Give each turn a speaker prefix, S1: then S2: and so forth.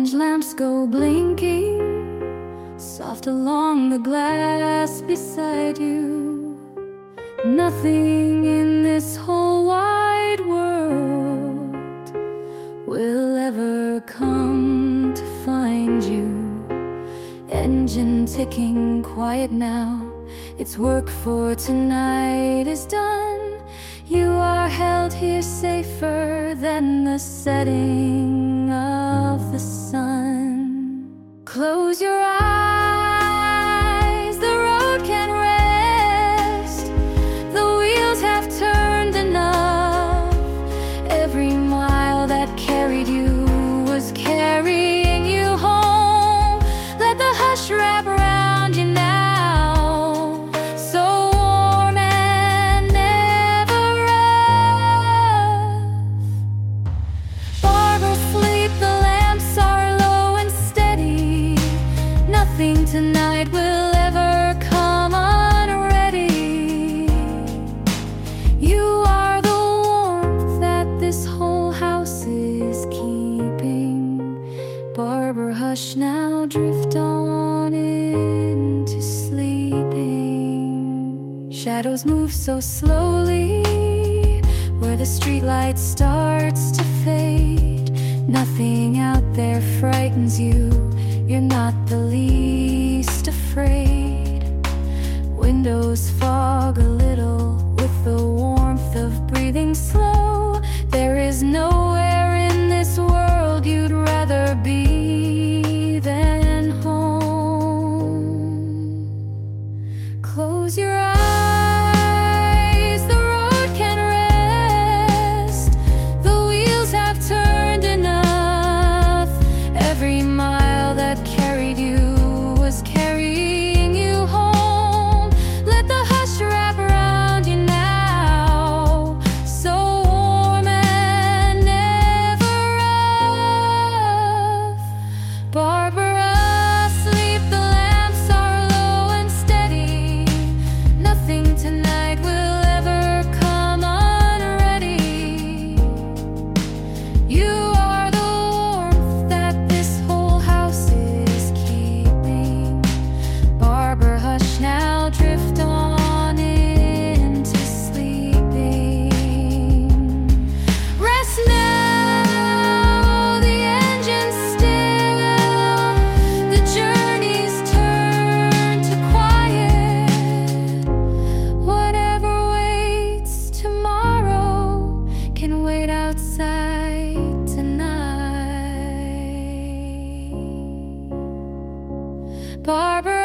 S1: Orange lamps go blinking soft along the glass beside you. Nothing in this whole wide world will ever come to find you. Engine ticking quiet now, its work for tonight is done. You are held here safer than the setting of the sun. Close your eyes, the road can rest. The wheels have turned enough. Every mile that carried you was carrying you home. Let the hush wrap around you now, so warm and never rough. Barbara, sleep, the lamps are low and steady. Nothing tonight will ever come unready. You are the warmth that this whole house is keeping. Barbara, hush now, drift on into sleeping. Shadows move so slowly where the streetlight starts to fade. Nothing out there frightens you, you're not the least afraid. Windows fog a little with the warmth of breathing slow. There is nowhere in this world you'd rather be than home. Close your eyes, the road can rest. The wheels have turned enough. Every mile that carried you was carrying you home. Let the hush wrap around you now, so warm and never rough. Barbara, sleep, the lamps are low and steady. Nothing tonight will ever come unready. You are the warmth that this whole house is keeping. Barbara, hush now, drift on into sleeping. Rest now, the engine's still. The journey's turned to quiet. Whatever waits tomorrow can wait outside tonight. Barbara,